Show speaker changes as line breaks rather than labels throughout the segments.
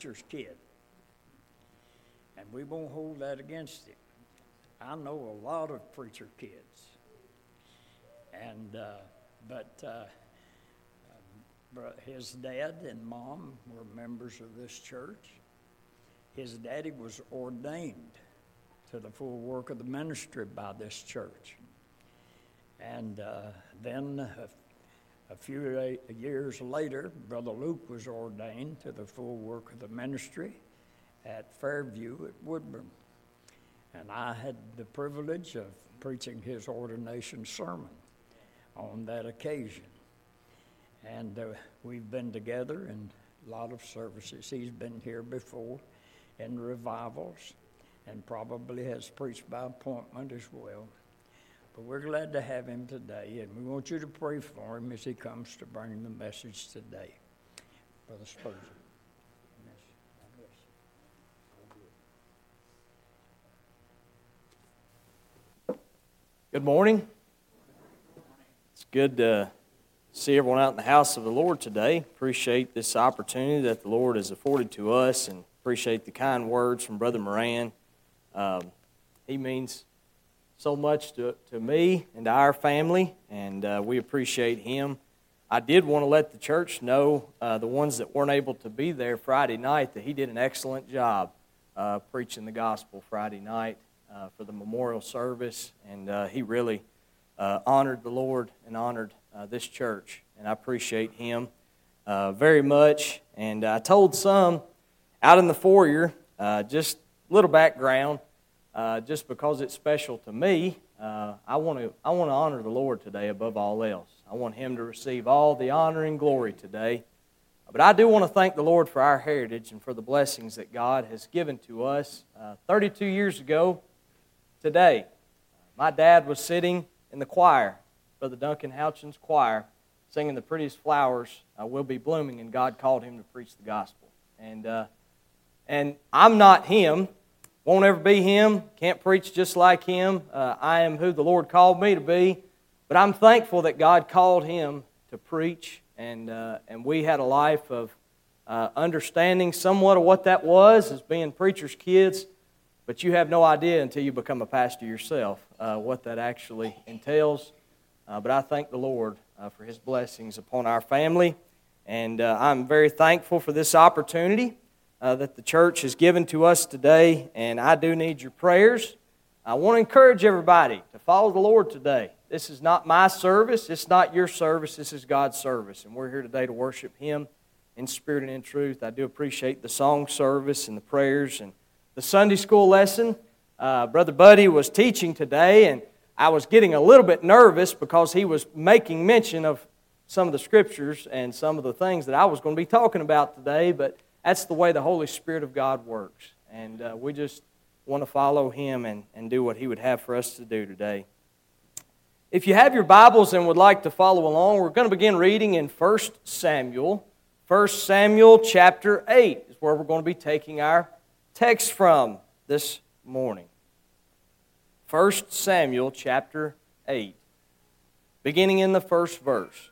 preacher's kid. And we won't hold that against him. I know a lot of preacher kids. And, his dad and mom were members of this church. His daddy was ordained to the full work of the ministry by this church. And then a few years later, Brother Luke was ordained to the full work of the ministry at Fairview at Woodburn. And I had the privilege of preaching his ordination sermon on that occasion. And we've been together in a lot of services. He's been here before in revivals and probably has preached by appointment as well. But we're glad to have him today, and we want you to pray for him as he comes to bring the message today. Brother Spurgeon.
Good morning. It's good to see everyone out in the house of the Lord today. Appreciate this opportunity that the Lord has afforded to us, and appreciate the kind words from Brother Moran. He means so much to me and to our family, and we appreciate him. I did want to let the church know, the ones that weren't able to be there Friday night, that he did an excellent job preaching the gospel Friday night for the memorial service, and he really honored the Lord and honored this church, and I appreciate him very much. And I told some out in the foyer, just a little background, just because it's special to me, I want to honor the Lord today above all else. I want him to receive all the honor and glory today. But I do want to thank the Lord for our heritage and for the blessings that God has given to us. 32 years ago today, my dad was sitting in the choir, Brother Duncan Houchin's choir, singing "The Prettiest Flowers Will Be Blooming," and God called him to preach the gospel. And I'm not him, won't ever be him, can't preach just like him. I am who the Lord called me to be, but I'm thankful that God called him to preach, and we had a life of understanding somewhat of what that was as being preachers' kids, but you have no idea until you become a pastor yourself what that actually entails. But I thank the Lord for his blessings upon our family, and I'm very thankful for this opportunity that the church has given to us today, and I do need your prayers. I want to encourage everybody to follow the Lord today. This is not my service, it's not your service, this is God's service, and we're here today to worship him in spirit and in truth. I do appreciate the song service and the prayers and the Sunday school lesson. Brother Buddy was teaching today, and I was getting a little bit nervous because he was making mention of some of the scriptures and some of the things that I was going to be talking about today, but that's the way the Holy Spirit of God works, and we just want to follow him and do what he would have for us to do today. If you have your Bibles and would like to follow along, we're going to begin reading in 1 Samuel. 1 Samuel chapter 8 is where we're going to be taking our text from this morning. 1 Samuel chapter 8, beginning in the first verse.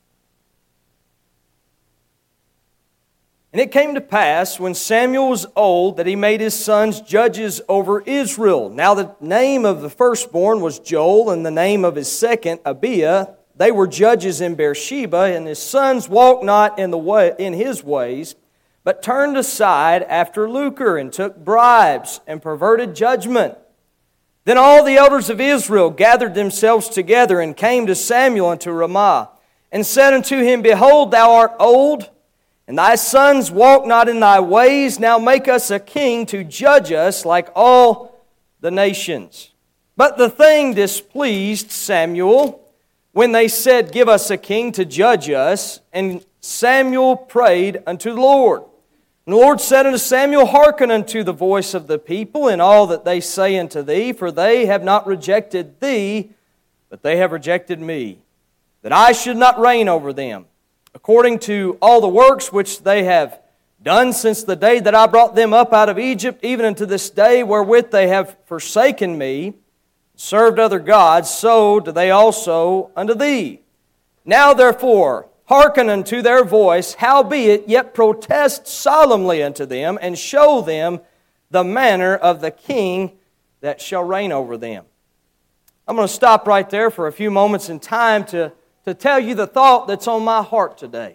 And it came to pass, when Samuel was old, that he made his sons judges over Israel. Now the name of the firstborn was Joel, and the name of his second, Abiah. They were judges in Beersheba, and his sons walked not in his ways, but turned aside after lucre, and took bribes, and perverted judgment. Then all the elders of Israel gathered themselves together, and came to Samuel unto Ramah, and said unto him, Behold, thou art old, and thy sons walk not in thy ways. Now make us a king to judge us like all the nations. But the thing displeased Samuel when they said, Give us a king to judge us. And Samuel prayed unto the Lord. And the Lord said unto Samuel, Hearken unto the voice of the people in all that they say unto thee, for they have not rejected thee, but they have rejected me, that I should not reign over them, according to all the works which they have done since the day that I brought them up out of Egypt, even unto this day, wherewith they have forsaken me, served other gods, so do they also unto thee. Now therefore, hearken unto their voice, howbeit yet protest solemnly unto them, and show them the manner of the king that shall reign over them. I'm going to stop right there for a few moments in time to tell you the thought that's on my heart today.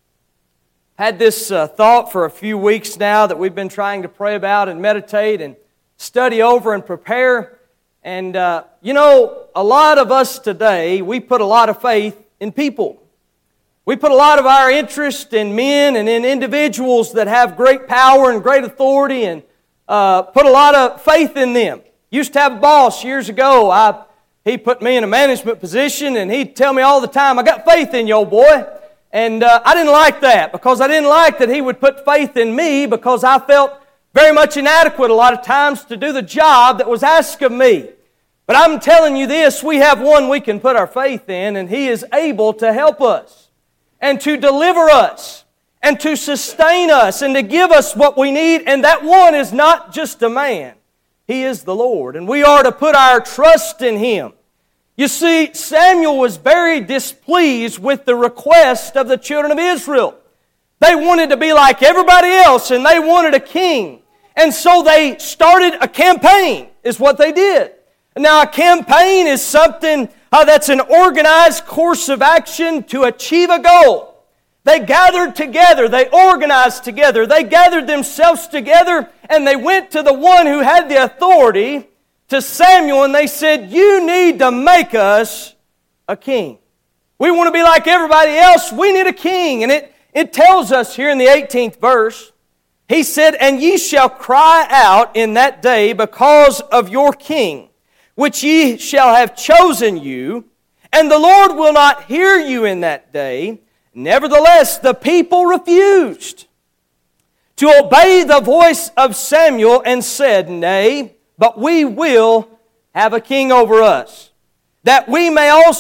Had this thought for a few weeks now that we've been trying to pray about and meditate and study over and prepare. And, a lot of us today, we put a lot of faith in people. We put a lot of our interest in men and in individuals that have great power and great authority, and put a lot of faith in them. Used to have a boss years ago. He put me in a management position, and he'd tell me all the time, I got faith in you, old boy. And I didn't like that, because I didn't like that he would put faith in me, because I felt very much inadequate a lot of times to do the job that was asked of me. But I'm telling you this, we have one we can put our faith in, and He is able to help us and to deliver us and to sustain us and to give us what we need. And that one is not just a man. He is the Lord, and we are to put our trust in Him. You see, Samuel was very displeased with the request of the children of Israel. They wanted to be like everybody else, and they wanted a king. And so they started a campaign, is what they did. Now, a campaign is something that's an organized course of action to achieve a goal. They gathered together, they organized together, they gathered themselves together, and they went to the one who had the authority, to Samuel, and they said, you need to make us a king. We want to be like everybody else, we need a king. And it tells us here in the 18th verse, he said, and ye shall cry out in that day because of your king, which ye shall have chosen you, and the Lord will not hear you in that day. Nevertheless, the people refused to obey the voice of Samuel and said, nay, but we will have a king over us, that we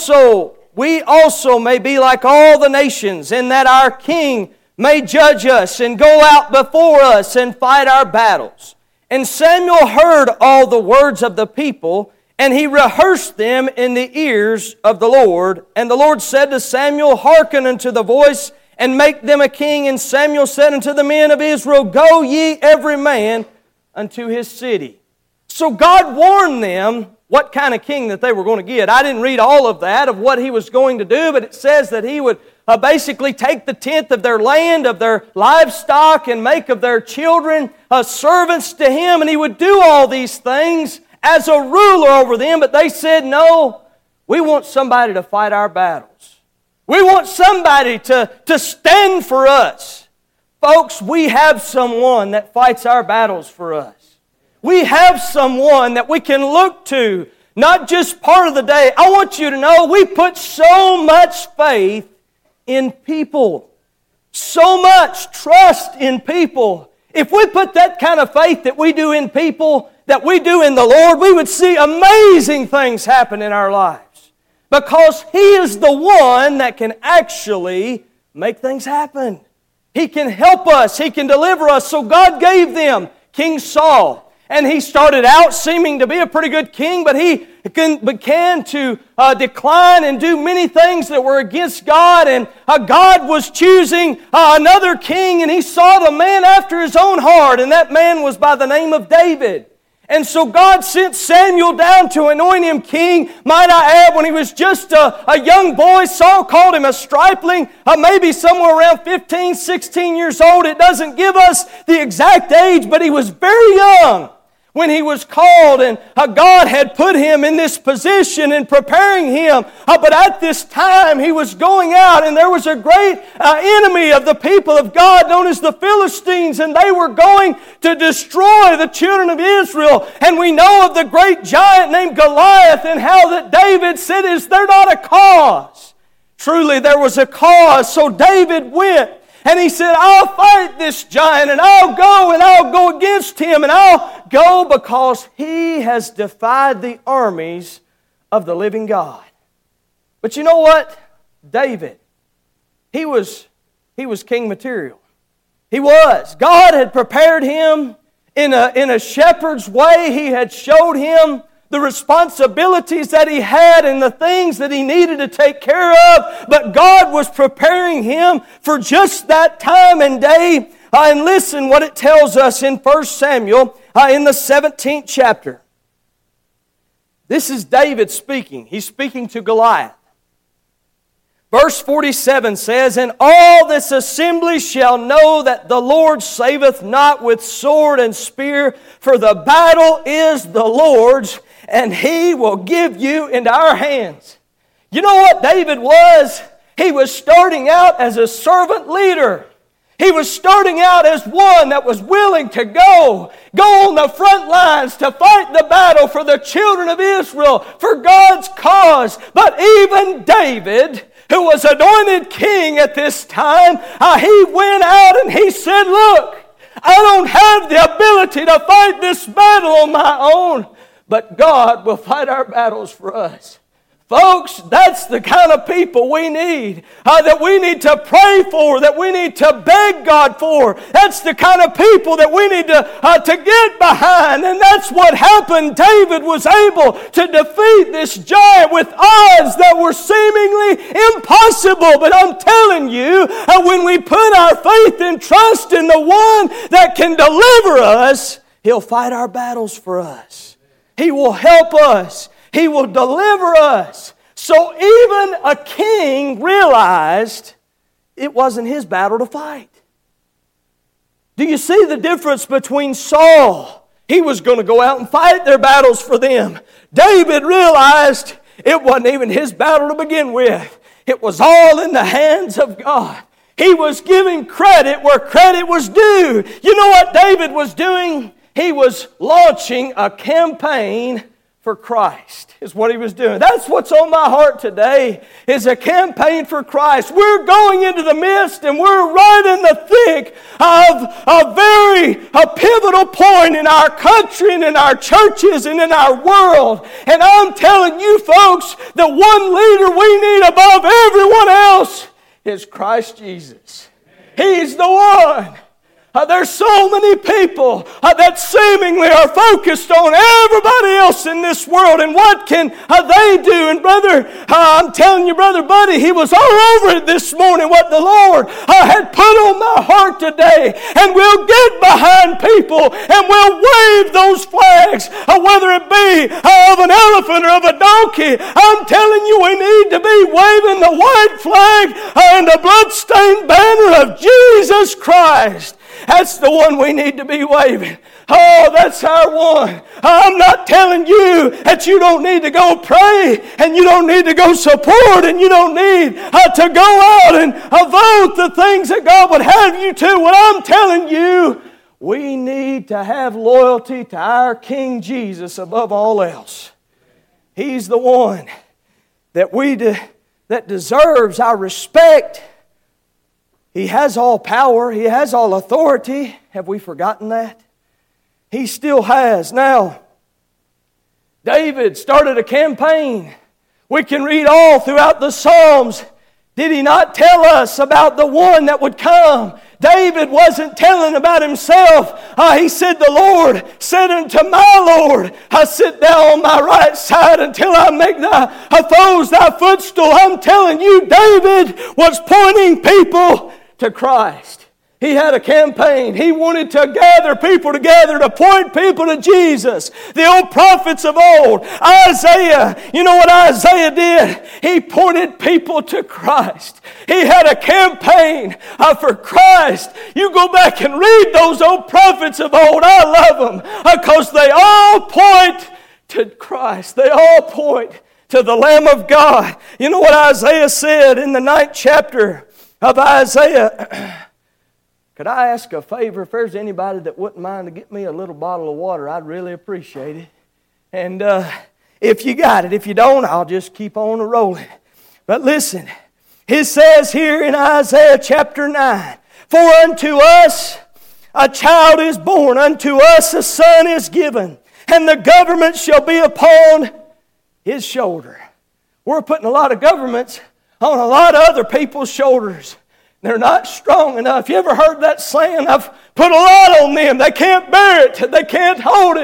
also may be like all the nations, and that our king may judge us and go out before us and fight our battles. And Samuel heard all the words of the people, and he rehearsed them in the ears of the Lord. And the Lord said to Samuel, hearken unto the voice, and make them a king. And Samuel said unto the men of Israel, go ye every man unto his city. So God warned them what kind of king that they were going to get. I didn't read all of that, of what He was going to do, but it says that He would basically take the tenth of their land, of their livestock, and make of their children servants to Him, and He would do all these things as a ruler over them. But they said, no, we want somebody to fight our battles. We want somebody to stand for us. Folks, we have someone that fights our battles for us. We have someone that we can look to, not just part of the day. I want you to know we put so much faith in people, so much trust in people. If we put that kind of faith that we do in people, that we do in the Lord, we would see amazing things happen in our lives, because He is the one that can actually make things happen. He can help us. He can deliver us. So God gave them King Saul. And he started out seeming to be a pretty good king, but he began to decline and do many things that were against God. And God was choosing another king, and He saw the man after His own heart, and that man was by the name of David. And so God sent Samuel down to anoint him king. Might I add, when he was just a young boy, Saul called him a stripling, maybe somewhere around 15, 16 years old. It doesn't give us the exact age, but he was very young when he was called, and God had put him in this position and preparing him. But at this time, he was going out, and there was a great enemy of the people of God known as the Philistines, and they were going to destroy the children of Israel. And we know of the great giant named Goliath, and how that David said, is there not a cause? Truly, there was a cause. So David went, and he said, I'll fight this giant, and I'll go against him, and I'll go because he has defied the armies of the living God. But you know what? David, he was king material. He was. God had prepared him in a shepherd's way. He had showed him the responsibilities that he had and the things that he needed to take care of, but God was preparing him for just that time and day. And listen what it tells us in 1 Samuel in the 17th chapter. This is David speaking. He's speaking to Goliath. Verse 47 says, "And all this assembly shall know that the Lord saveth not with sword and spear, for the battle is the Lord's, and He will give you into our hands." You know what David was? He was starting out as a servant leader. He was starting out as one that was willing to go on the front lines to fight the battle for the children of Israel, for God's cause. But even David, who was anointed king at this time, he went out and he said, "Look, I don't have the ability to fight this battle on my own, but God will fight our battles for us." Folks, that's the kind of people we need, that we need to pray for, that we need to beg God for. That's the kind of people that we need to get behind. And that's what happened. David was able to defeat this giant with odds that were seemingly impossible. But I'm telling you, when we put our faith and trust in the one that can deliver us, He'll fight our battles for us. He will help us. He will deliver us. So even a king realized it wasn't his battle to fight. Do you see the difference between Saul? He was going to go out and fight their battles for them. David realized it wasn't even his battle to begin with. It was all in the hands of God. He was giving credit where credit was due. You know what David was doing? He was launching a campaign for Christ, is what he was doing. That's what's on my heart today, is a campaign for Christ. We're going into the midst and we're right in the thick of a pivotal point in our country and in our churches and in our world. And I'm telling you folks, the one leader we need above everyone else is Christ Jesus. He's the one. There's so many people that seemingly are focused on everybody else in this world and what can they do. And brother, I'm telling you, Brother Buddy, he was all over it this morning, what the Lord had put on my heart today. And we'll get behind people and we'll wave those flags, whether it be of an elephant or of a donkey. I'm telling you, we need to be waving the white flag and the bloodstained banner of Jesus Christ. That's the one we need to be waving. Oh, that's our one. I'm not telling you that you don't need to go pray and you don't need to go support and you don't need to go out and vote the things that God would have you to. What I'm telling you, we need to have loyalty to our King Jesus above all else. He's the one that deserves our respect. He has all power. He has all authority. Have we forgotten that? He still has. Now, David started a campaign. We can read all throughout the Psalms. Did he not tell us about the one that would come? David wasn't telling about himself. He said, "The Lord said unto my Lord, sit thou on my right side until I make thy foes thy footstool." I'm telling you, David was pointing people to Christ. He had a campaign. He wanted to gather people together to point people to Jesus. The old prophets of old, Isaiah, you know what Isaiah did? He pointed people to Christ. He had a campaign for Christ. You go back and read those old prophets of old. I love them because they all point to Christ. They all point to the Lamb of God. You know what Isaiah said in the 9th chapter of Isaiah? Could I ask a favor? If there's anybody that wouldn't mind to get me a little bottle of water, I'd really appreciate it. And if you got it, if you don't, I'll just keep on rolling. But listen, it says here in Isaiah chapter 9, "For unto us a child is born, unto us a son is given, and the government shall be upon his shoulder." We're putting a lot of governments on a lot of other people's shoulders. They're not strong enough. You ever heard that saying? I've put a lot on them. They can't bear it. They can't hold it.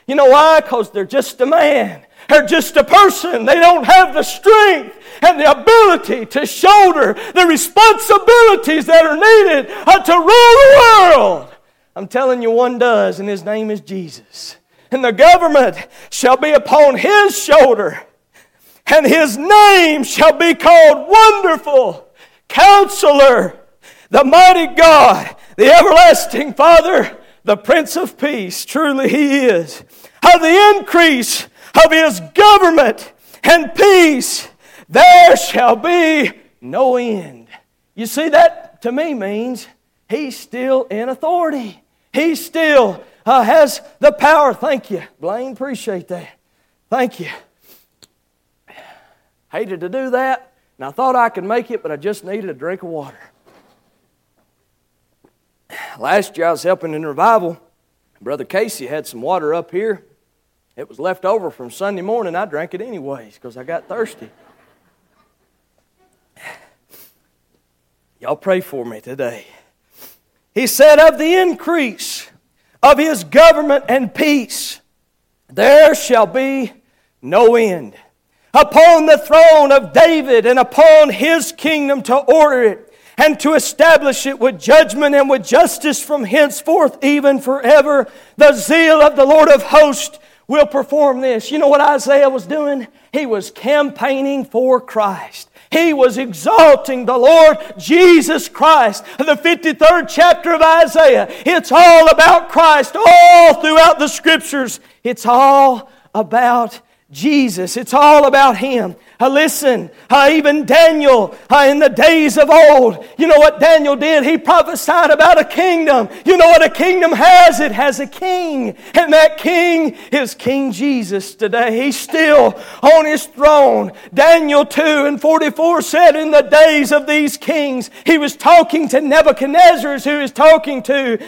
You know why? Because they're just a man. They're just a person. They don't have the strength and the ability to shoulder the responsibilities that are needed to rule the world. I'm telling you, one does, and His name is Jesus. And the government shall be upon His shoulder, and His name shall be called Wonderful, Counselor, the Mighty God, the Everlasting Father, the Prince of Peace. Truly He is. Of the increase of His government and peace, there shall be no end. You see, that to me means He's still in authority. He still has the power. Thank you, Blaine. Appreciate that. Thank you. Hated to do that, and I thought I could make it, but I just needed a drink of water. Last year I was helping in revival. Brother Casey had some water up here. It was left over from Sunday morning. I drank it anyways because I got thirsty. Y'all pray for me today. He said, of the increase of His government and peace, there shall be no end. Upon the throne of David and upon His kingdom to order it and to establish it with judgment and with justice from henceforth even forever. The zeal of the Lord of hosts will perform this. You know what Isaiah was doing? He was campaigning for Christ. He was exalting the Lord Jesus Christ. The 53rd chapter of Isaiah, it's all about Christ. All throughout the Scriptures, it's all about Jesus. It's all about Him. Listen, even Daniel in the days of old, you know what Daniel did? He prophesied about a kingdom. You know what a kingdom has? It has a king. And that king is King Jesus today. He's still on His throne. Daniel 2:44 said, in the days of these kings, he was talking to Nebuchadnezzar, who he was talking to,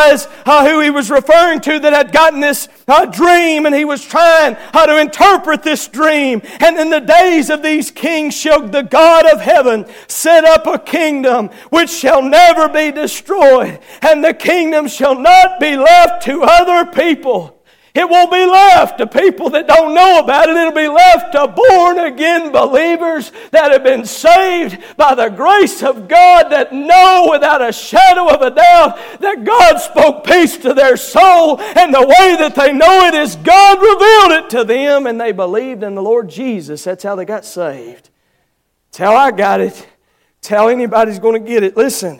who he was referring to, that had gotten this dream, and he was trying to interpret this dream. And in the days of these kings shall the God of heaven set up a kingdom which shall never be destroyed, and the kingdom shall not be left to other people. It won't be left to people that don't know about it. It'll be left to born-again believers that have been saved by the grace of God, that know without a shadow of a doubt that God spoke peace to their soul, and the way that they know it is God revealed it to them, and they believed in the Lord Jesus. That's how they got saved. That's how I got it. That's how anybody's going to get it. Listen,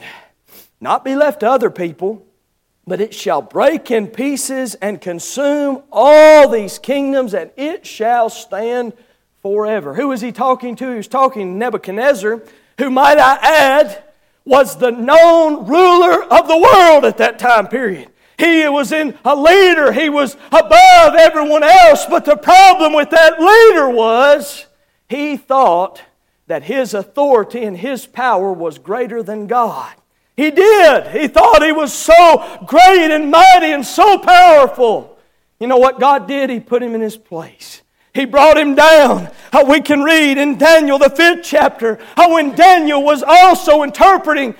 not be left to other people, but it shall break in pieces and consume all these kingdoms, and it shall stand forever. Who was he talking to? He was talking to Nebuchadnezzar, who, might I add, was the known ruler of the world at that time period. He was a leader. He was above everyone else. But the problem with that leader was he thought that his authority and his power was greater than God. He did. He thought he was so great and mighty and so powerful. You know what God did? He put him in his place. He brought him down. We can read in Daniel, the 5th chapter, when Daniel was also interpreting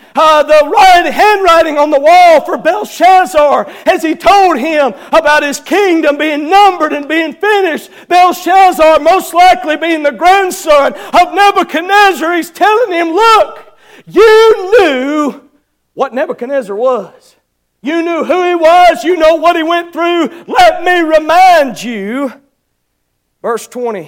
the handwriting on the wall for Belshazzar, as he told him about his kingdom being numbered and being finished. Belshazzar, most likely being the grandson of Nebuchadnezzar, he's telling him, look, you knew what Nebuchadnezzar was. You knew who he was. You know what he went through. Let me remind you. Verse 20,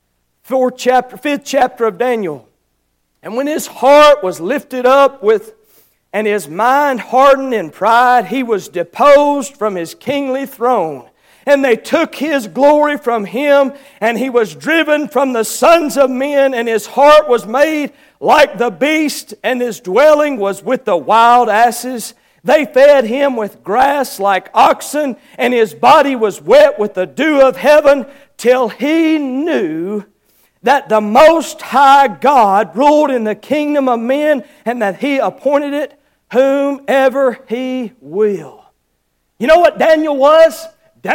5th chapter of Daniel. And when his heart was lifted up and his mind hardened in pride, he was deposed from his kingly throne. And they took his glory from him, and he was driven from the sons of men, and his heart was made like the beast, and his dwelling was with the wild asses. They fed him with grass like oxen, and his body was wet with the dew of heaven, till he knew that the Most High God ruled in the kingdom of men, and that He appointed it whomever He will. You know what Daniel was?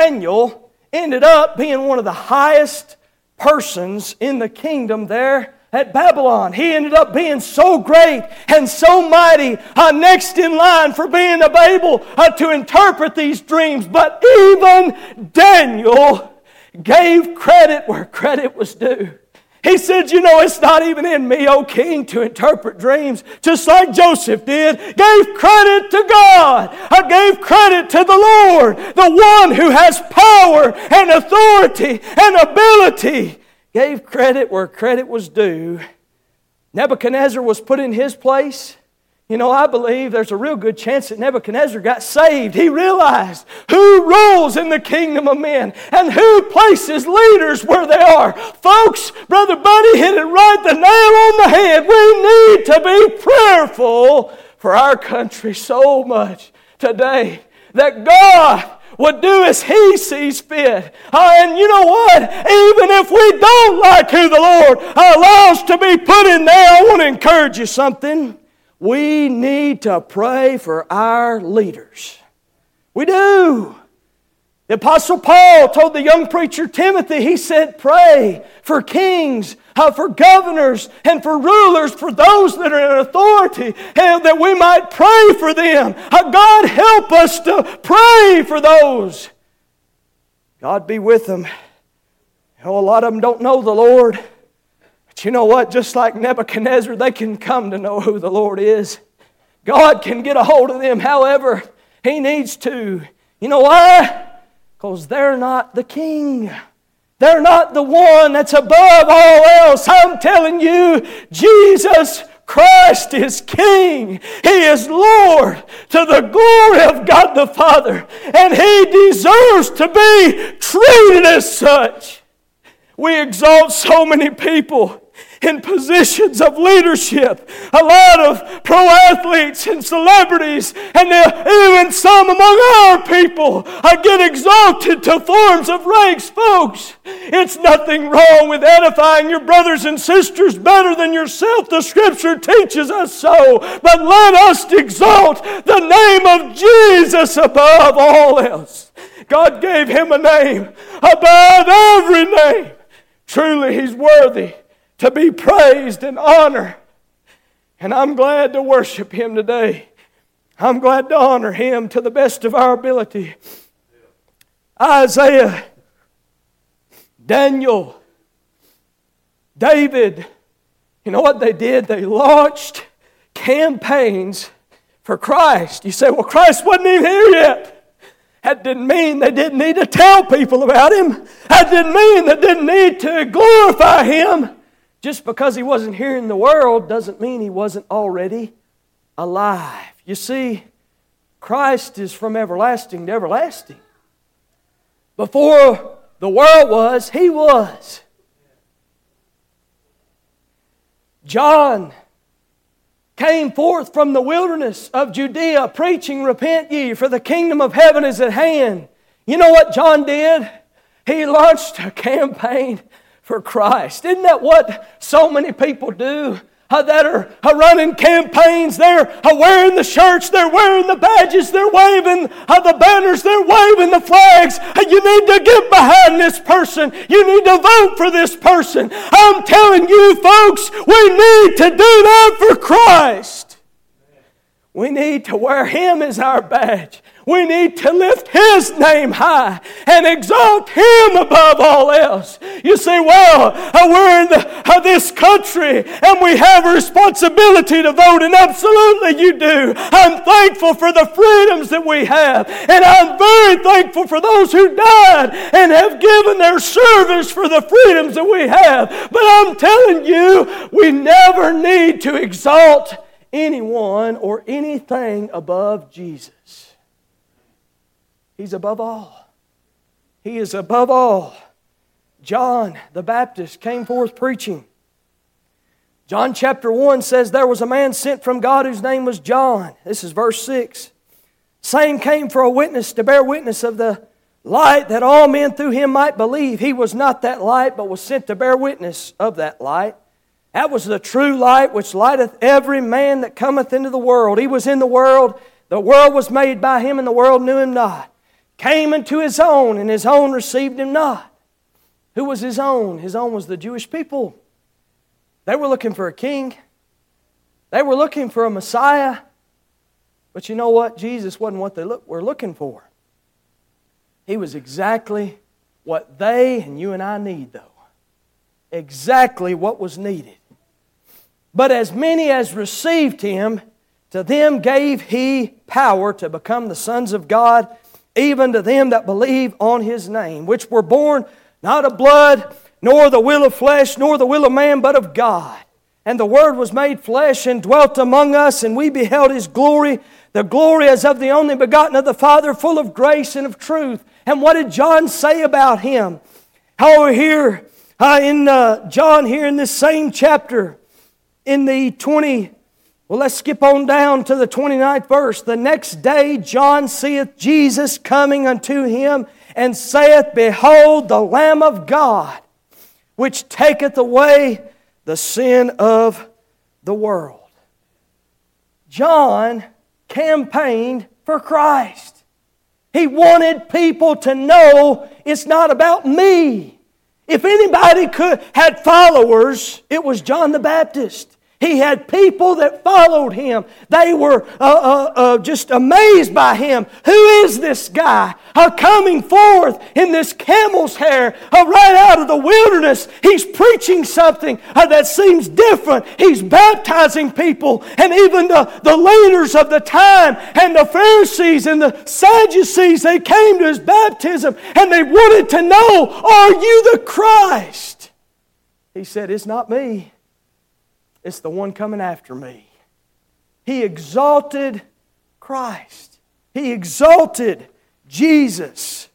Daniel ended up being one of the highest persons in the kingdom there
at Babylon. He ended up being so great and so mighty, next in line for being able to interpret these dreams. But even Daniel gave credit where credit was due. He said, it's not even in me, O king, to interpret dreams, just like Joseph did. Gave credit to God. I gave credit to the Lord, the one who has power and authority and ability. Gave credit where credit was due. Nebuchadnezzar was put in his place. I believe there's a real good chance that Nebuchadnezzar got saved. He realized who rules in the kingdom of men and who places leaders where they are. Folks, Brother Buddy hit it right the nail on the head. We need to be prayerful for our country so much today that God would do as He sees fit. And you know what? Even if we don't like who the Lord allows to be put in there, I want to encourage you something. We need to pray for our leaders. We do. The Apostle Paul told the young preacher Timothy, he said, pray for kings, for governors, and for rulers, for those that are in authority, and that we might pray for them. God help us to pray for those. God be with them. A lot of them don't know the Lord. But you know what? Just like Nebuchadnezzar, they can come to know who the Lord is. God can get a hold of them however He needs to. You know why? Because they're not the king. They're not the one that's above all else. I'm telling you, Jesus Christ is King. He is Lord to the glory of God the Father. And He deserves to be treated as such. We exalt so many people in positions of leadership. A lot of pro athletes and celebrities, and even some among our people, get exalted to forms of ranks. Folks, it's nothing wrong with edifying your brothers and sisters better than yourself. The Scripture teaches us so. But let us exalt the name of Jesus above all else. God gave Him a name above every name. Truly, He's worthy to be praised and honored. And I'm glad to worship Him today. I'm glad to honor Him to the best of our ability. Isaiah, Daniel, David, you know what they did? They launched campaigns for Christ. You say, well, Christ wasn't even here yet. That didn't mean they didn't need to tell people about Him. That didn't mean they didn't need to glorify Him. Just because He wasn't here in the world doesn't mean He wasn't already alive. You see, Christ is from everlasting to everlasting. Before the world was, He was. John came forth from the wilderness of Judea, preaching, repent ye, for the kingdom of heaven is at hand. You know what John did? He launched a campaign for Christ. Isn't that what so many people do? That are running campaigns, they're wearing the shirts, they're wearing the badges, they're waving the banners, they're waving the flags. You need to get behind this person. You need to vote for this person. I'm telling you, folks, we need to do that for Christ. We need to wear Him as our badge. We need to lift His name high and exalt Him above all else. You say, well, we're in this country and we have a responsibility to vote, and absolutely you do. I'm thankful for the freedoms that we have, and I'm very thankful for those who died and have given their service for the freedoms that we have. But I'm telling you, we never need to exalt anyone or anything above Jesus. He's above all. He is above all. John the Baptist came forth preaching. John chapter 1 says, there was a man sent from God whose name was John. This is verse 6. Same came for a witness, to bear witness of the light, that all men through him might believe. He was not that light, but was sent to bear witness of that light. That was the true light, which lighteth every man that cometh into the world. He was in the world was made by Him, and the world knew Him not. Came into His own, and His own received Him not. Who was His own? His own was the Jewish people. They were looking for a king. They were looking for a Messiah. But you know what? Jesus wasn't what they were looking for. He was exactly what they and you and I need, though. Exactly what was needed. But as many as received Him, to them gave He power to become the sons of God, even to them that believe on His name, which were born not of blood, nor the will of flesh, nor the will of man, but of God. And the Word was made flesh and dwelt among us, and we beheld His glory, the glory as of the only begotten of the Father, full of grace and of truth. And what did John say about Him? How here in John here in this same chapter, in the let's skip on down to the 29th verse. The next day John seeth Jesus coming unto him, and saith, Behold, the Lamb of God, which taketh away the sin of the world. John campaigned for Christ. He wanted people to know it's not about me. If anybody had followers, it was John the Baptist. He had people that followed him. They were just amazed by him. Who is this guy coming forth in this camel's hair right out of the wilderness? He's preaching something that seems different. He's baptizing people. And even the leaders of the time and the Pharisees and the Sadducees, they came to his baptism and they wanted to know, are you the Christ? He said, it's not me. It's the one coming after me. He exalted Christ. He exalted Jesus.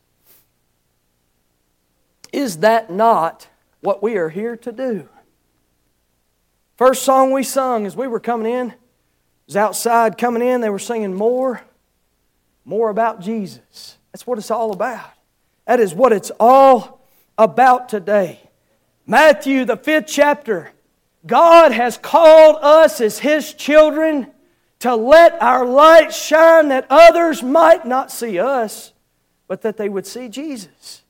Is that not what we are here to do? First song we sung as we were coming in, was outside coming in, they were singing more about Jesus. That's what it's all about. That is what it's all about today. Matthew, the 5th chapter. God has called us as His children to let our light shine that others might not see us, but that they would see Jesus.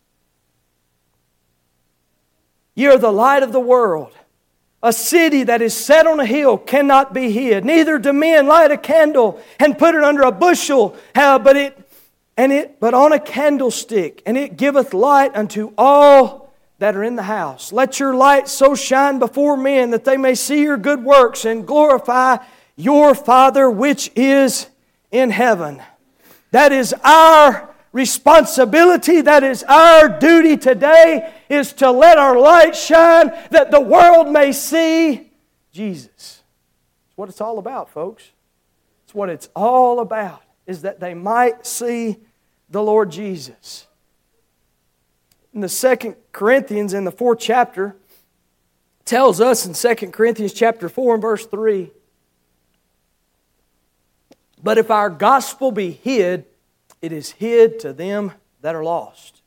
Ye are the light of the world. A city that is set on a hill cannot be hid. Neither do men light a candle and put it under a bushel, but on a candlestick, and it giveth light unto all that are in the house. Let your light so shine before men that they may see your good works and glorify your Father which is in heaven. That is our responsibility. That is our duty today, is to let our light shine that the world may see Jesus. It's what it's all about, folks. It's what it's all about, is that they might see the Lord Jesus. In the 2 Corinthians, in the 4th chapter, tells us in 2 Corinthians chapter 4 and verse 3, but if our gospel be hid, it is hid to them that are lost.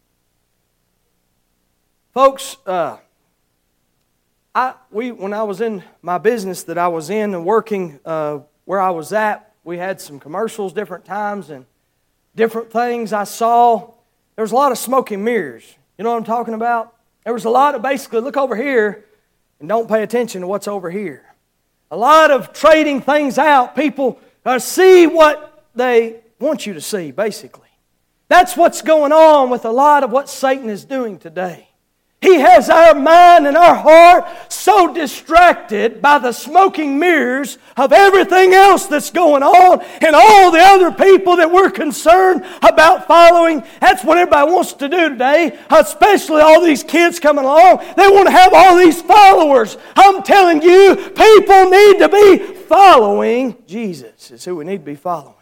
Folks, when I was in my business that I was in and working where I was at, we had some commercials different times and different things I saw. There was a lot of smoke and mirrors. You know what I'm talking about? There was a lot of basically, look over here and don't pay attention to what's over here. A lot of trading things out. People see what they want you to see, basically. That's what's going on with a lot of what Satan is doing today. He has our mind and our heart so distracted by the smoking mirrors of everything else that's going on and all the other people that we're concerned about following. That's what everybody wants to do today, especially all these kids coming along. They want to have all these followers. I'm telling you, people need to be following Jesus. It's who we need to be following.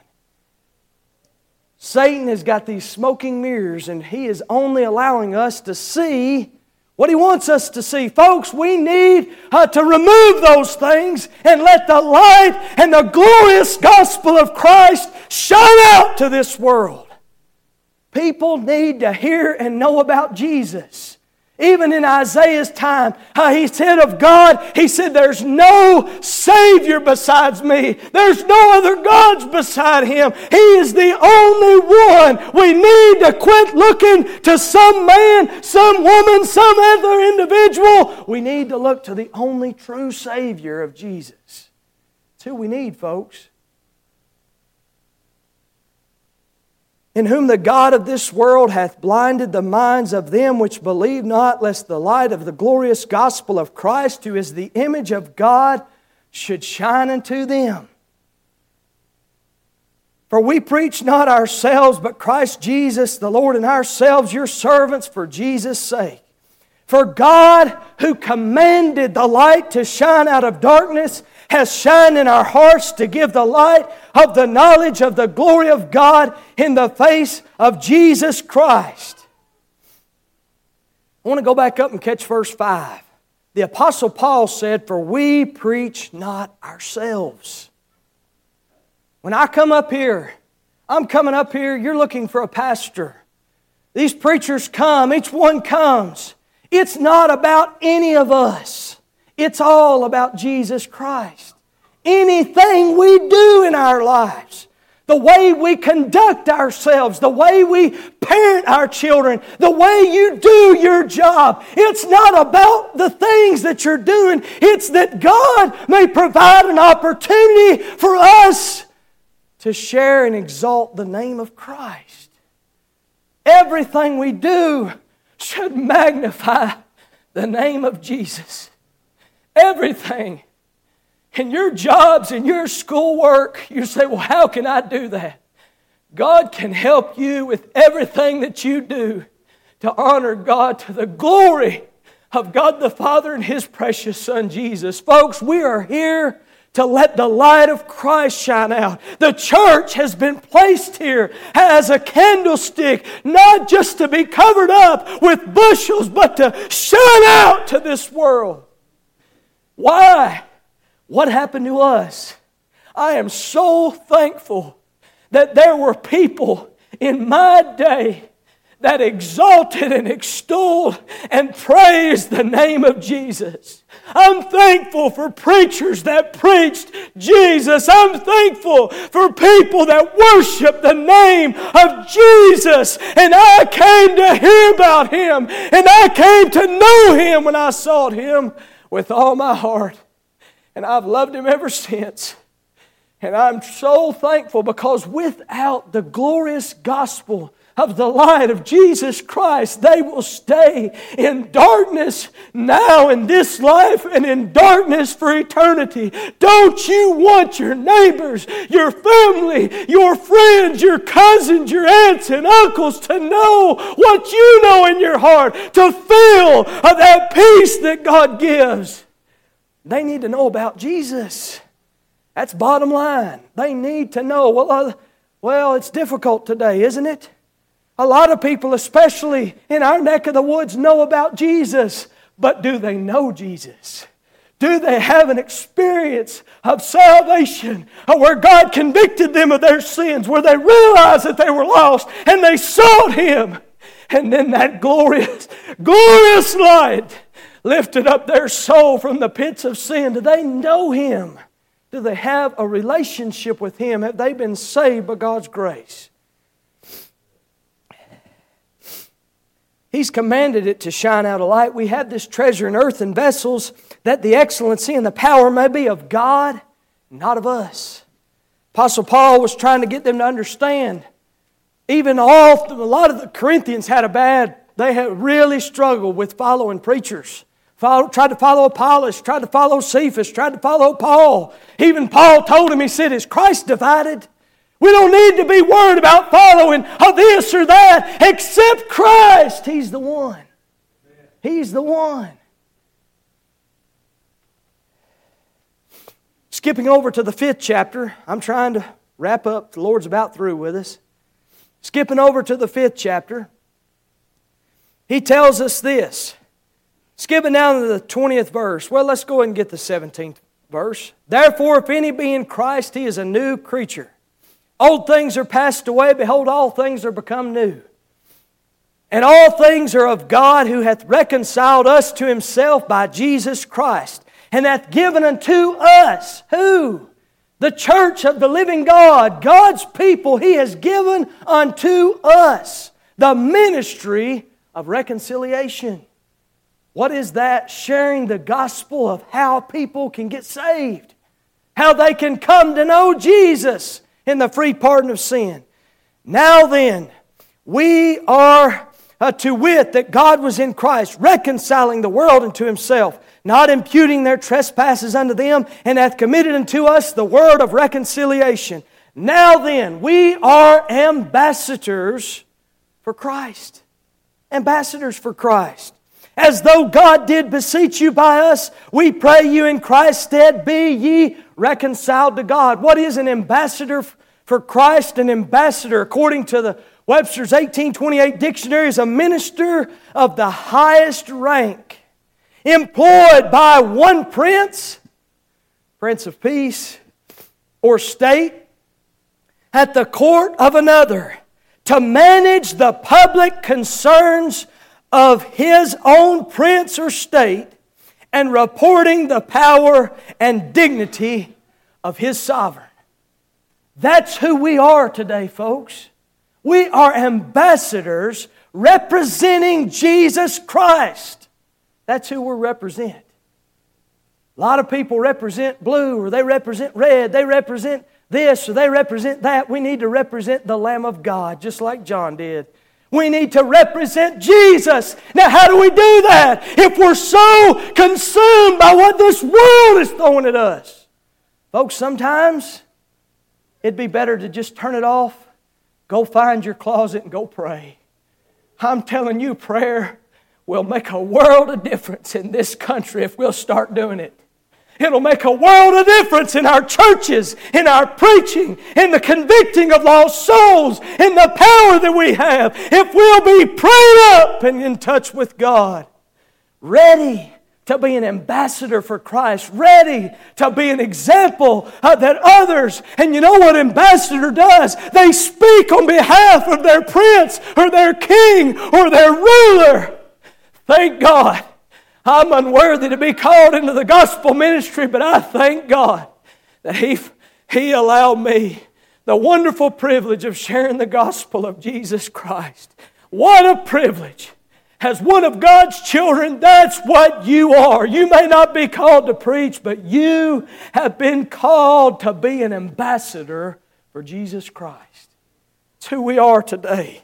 Satan has got these smoking mirrors, and he is only allowing us to see what he wants us to see. Folks, we need to remove those things and let the light and the glorious gospel of Christ shine out to this world. People need to hear and know about Jesus. Even in Isaiah's time, he said of God, he said, there's no Savior besides me. There's no other gods beside Him. He is the only one. We need to quit looking to some man, some woman, some other individual. We need to look to the only true Savior of Jesus. That's who we need, folks. In whom the God of this world hath blinded the minds of them which believe not, lest the light of the glorious gospel of Christ, who is the image of God, should shine unto them. For we preach not ourselves, but Christ Jesus the Lord, and ourselves your servants for Jesus' sake. For God, who commanded the light to shine out of darkness, has shined in our hearts to give the light of the knowledge of the glory of God in the face of Jesus Christ. I want to go back up and catch verse 5. The Apostle Paul said, for we preach not ourselves. When I come up here, I'm coming up here, you're looking for a pastor. These preachers come, each one comes. It's not about any of us. It's all about Jesus Christ. Anything we do in our lives, the way we conduct ourselves, the way we parent our children, the way you do your job, it's not about the things that you're doing. It's that God may provide an opportunity for us to share and exalt the name of Christ. Everything we do should magnify the name of Jesus. Everything. In your jobs, in your schoolwork, you say, well, how can I do that? God can help you with everything that you do to honor God to the glory of God the Father and His precious Son, Jesus. Folks, we are here to let the light of Christ shine out. The church has been placed here as a candlestick, not just to be covered up with bushels, but to shine out to this world. Why? What happened to us? I am so thankful that there were people in my day that exalted and extolled and praised the name of Jesus. I'm thankful for preachers that preached Jesus. I'm thankful for people that worship the name of Jesus. And I came to hear about Him. And I came to know Him when I sought Him with all my heart. And I've loved Him ever since. And I'm so thankful because without the glorious gospel of the light of Jesus Christ, they will stay in darkness now in this life and in darkness for eternity. Don't you want your neighbors, your family, your friends, your cousins, your aunts and uncles to know what you know in your heart, to feel of that peace that God gives? They need to know about Jesus. That's bottom line. They need to know. Well, it's difficult today, isn't it? A lot of people, especially in our neck of the woods, know about Jesus. But do they know Jesus? Do they have an experience of salvation where God convicted them of their sins, where they realized that they were lost and they sought Him? And then that glorious, glorious light lifted up their soul from the pits of sin. Do they know Him? Do they have a relationship with Him? Have they been saved by God's grace? He's commanded it to shine out a light. We have this treasure in earthen vessels, that the excellency and the power may be of God, not of us. Apostle Paul was trying to get them to understand. Even a lot of the Corinthians they had really struggled with following preachers. Tried to follow Apollos, tried to follow Cephas, tried to follow Paul. Even Paul told him, he said, is Christ divided? We don't need to be worried about following this or that except Christ. He's the one. He's the one. Skipping over to the 5th chapter. I'm trying to wrap up. The Lord's about through with us. Skipping over to the 5th chapter. He tells us this. Skipping down to the 20th verse. Well, let's go ahead and get the 17th verse. Therefore, if any be in Christ, he is a new creature. Old things are passed away. Behold, all things are become new. And all things are of God, who hath reconciled us to Himself by Jesus Christ, and hath given unto us, who? The church of the living God, God's people. He has given unto us the ministry of reconciliation. What is that? Sharing the gospel of how people can get saved, how they can come to know Jesus in the free pardon of sin. Now then, we are to wit that God was in Christ, reconciling the world unto Himself, not imputing their trespasses unto them, and hath committed unto us the word of reconciliation. Now then, we are ambassadors for Christ. Ambassadors for Christ. As though God did beseech you by us, we pray you in Christ's stead, be ye reconciled to God. What is an ambassador for Christ? An ambassador, according to the Webster's 1828 dictionary, is a minister of the highest rank, employed by one prince, Prince of Peace, or state, at the court of another, to manage the public concerns of his own prince or state, and reporting the power and dignity of his sovereign. That's who we are today, folks. We are ambassadors representing Jesus Christ. That's who we represent. A lot of people represent blue, or they represent red, they represent this, or they represent that. We need to represent the Lamb of God, just like John did. We need to represent Jesus. Now, how do we do that if we're so consumed by what this world is throwing at us? Folks, sometimes it'd be better to just turn it off, go find your closet and go pray. I'm telling you, prayer will make a world of difference in this country if we'll start doing it. It'll make a world of difference in our churches, in our preaching, in the convicting of lost souls, in the power that we have, if we'll be prayed up and in touch with God. Ready to be an ambassador for Christ, ready to be an example that others, and you know what ambassador does? They speak on behalf of their prince or their king or their ruler. Thank God. I'm unworthy to be called into the gospel ministry, but I thank God that He allowed me the wonderful privilege of sharing the gospel of Jesus Christ. What a privilege. As one of God's children, that's what you are. You may not be called to preach, but you have been called to be an ambassador for Jesus Christ. It's who we are today.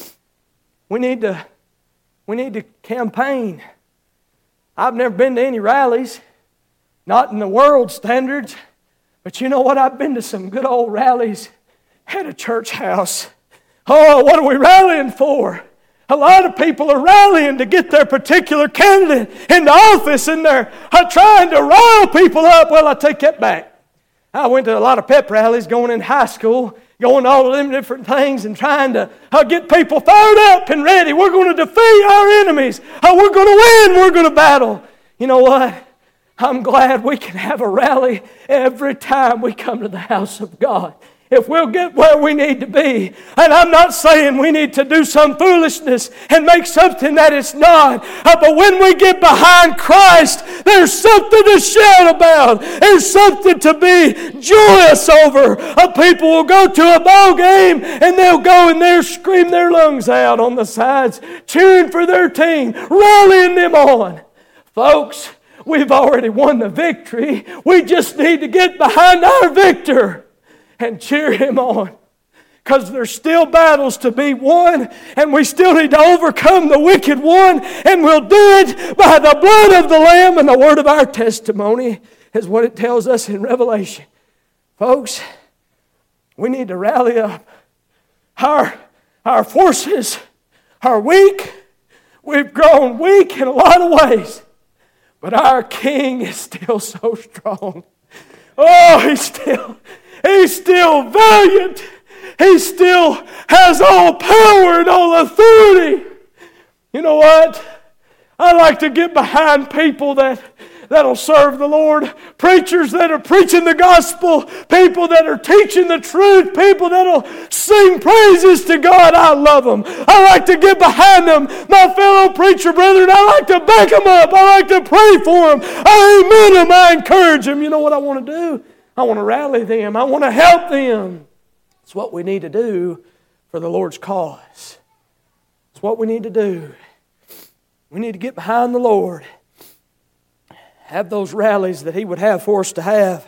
We need to campaign. I've never been to any rallies, not in the world standards, but you know what? I've been to some good old rallies at a church house. Oh, what are we rallying for? A lot of people are rallying to get their particular candidate into office, and they're trying to rile people up. Well, I take that back. I went to a lot of pep rallies going in high school, going to all of them different things and trying to get people fired up and ready. We're going to defeat our enemies. We're going to win. We're going to battle. You know what? I'm glad we can have a rally every time we come to the house of God. If we'll get where we need to be. And I'm not saying we need to do some foolishness and make something that it's not. But when we get behind Christ, there's something to shout about. There's something to be joyous over. People will go to a ball game and they'll go and they'll scream their lungs out on the sides, cheering for their team, rallying them on. Folks, we've already won the victory. We just need to get behind our victor and cheer him on. Because there's still battles to be won, and we still need to overcome the wicked one, and we'll do it by the blood of the Lamb and the word of our testimony, is what it tells us in Revelation. Folks, we need to rally up. Our forces are weak. We've grown weak in a lot of ways, but our King is still so strong. Oh, He's still valiant. He still has all power and all authority. You know what? I like to get behind people that that'll serve the Lord, preachers that are preaching the gospel, people that are teaching the truth, people that'll sing praises to God. I love them. I like to get behind them, my fellow preacher brethren. I like to back them up. I like to pray for them. I amen them. I encourage them. You know what I want to do? I want to rally them. I want to help them. It's what we need to do for the Lord's cause. It's what we need to do. We need to get behind the Lord. Have those rallies that He would have for us to have.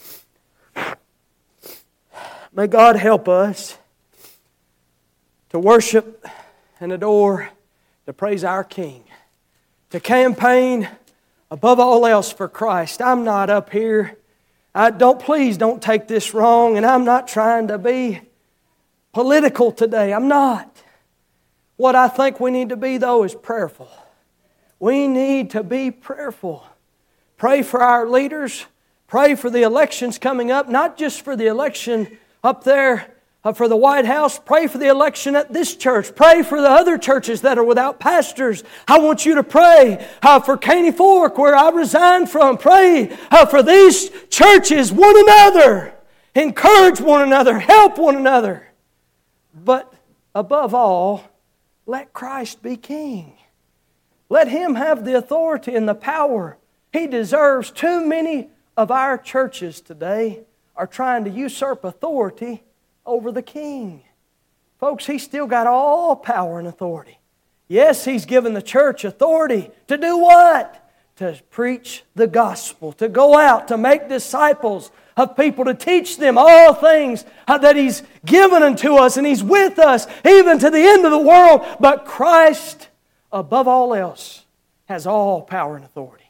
May God help us to worship and adore, to praise our King, to campaign above all else for Christ. I'm not up here. Please don't take this wrong, and I'm not trying to be political today. I'm not. What I think we need to be, though, is prayerful. We need to be prayerful. Pray for our leaders. Pray for the elections coming up, not just for the election up there for the White House. Pray for the election at this church. Pray for the other churches that are without pastors. I want you to pray for Caney Fork, where I resigned from. Pray for these churches, one another. Encourage one another. Help one another. But above all, let Christ be King. Let Him have the authority and the power He deserves. Too many of our churches today are trying to usurp authority over the King. Folks, He's still got all power and authority. Yes, He's given the church authority to do what? To preach the gospel, to go out, to make disciples of people, to teach them all things that He's given unto us, and He's with us even to the end of the world. But Christ, above all else, has all power and authority.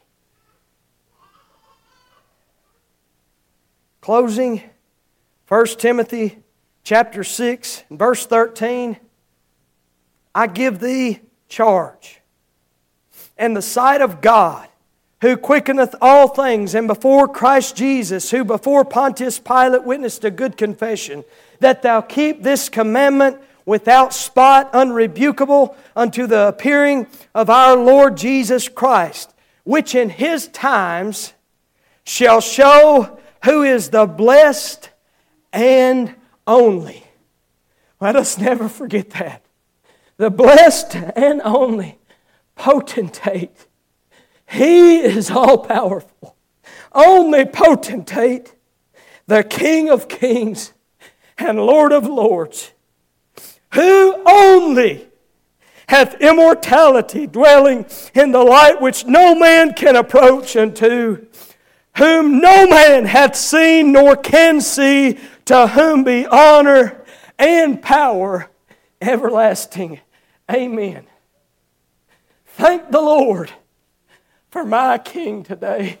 Closing, 1 Timothy chapter 6 and verse 13. I give thee charge in the sight of God, who quickeneth all things, and before Christ Jesus, who before Pontius Pilate witnessed a good confession, that thou keep this commandment without spot, unrebukable, unto the appearing of our Lord Jesus Christ, which in His times shall show who is the blessed and only. Let us never forget that. The blessed and only potentate. He is all-powerful, omnipotentate, the King of kings and Lord of lords, who only hath immortality, dwelling in the light which no man can approach unto, whom no man hath seen nor can see, to whom be honor and power everlasting. Amen. Thank the Lord for my King today.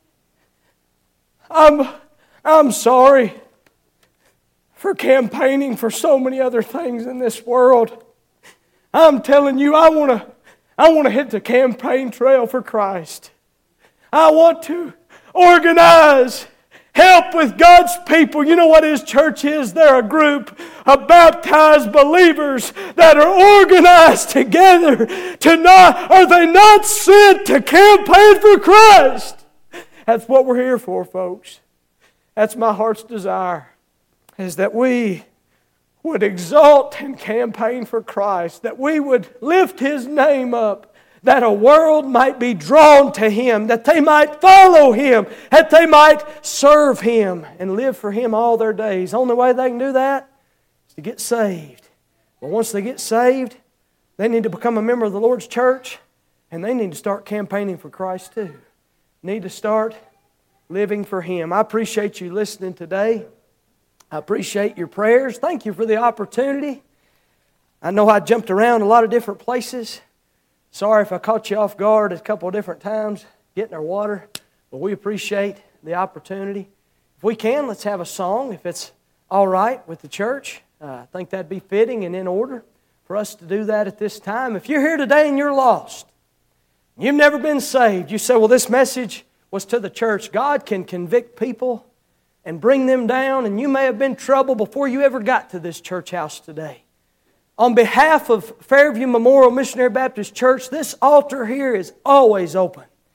I'm sorry for campaigning for so many other things in this world. I'm telling you, I want to hit the campaign trail for Christ. I want to organize, help with God's people. You know what His church is? They're a group of baptized believers that are organized together are they not sent to campaign for Christ? That's what we're here for, folks. That's my heart's desire, is that we would exalt and campaign for Christ, that we would lift His name up, that a world might be drawn to Him, that they might follow Him, that they might serve Him and live for Him all their days. The only way they can do that is to get saved. But once they get saved, they need to become a member of the Lord's church, and they need to start campaigning for Christ too. Need to start living for Him. I appreciate you listening today. I appreciate your prayers. Thank you for the opportunity. I know I jumped around a lot of different places. Sorry if I caught you off guard a couple of different times getting our water, but we appreciate the opportunity. If we can, let's have a song, if it's all right with the church. I think that'd be fitting and in order for us to do that at this time. If you're here today and you're lost, you've never been saved, you say, well, this message was to the church. God can convict people and bring them down, and you may have been in trouble before you ever got to this church house today. On behalf of Fairview Memorial Missionary Baptist Church, this altar here is always open.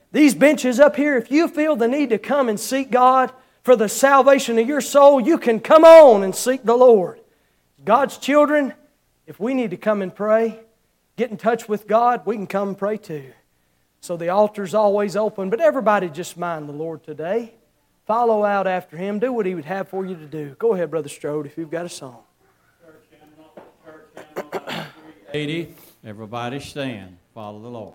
These benches up here, if you feel the need to come and seek God for the salvation of your soul, you can come on and seek the Lord. God's children, if we need to come and pray, get in touch with God, we can come and pray too. So the altar's always open, but everybody just mind the Lord today. Follow out after Him. Do what He would have for you to do. Go ahead, Brother Strode, if you've got a song.
Church hymn 380. Everybody stand. Follow the Lord.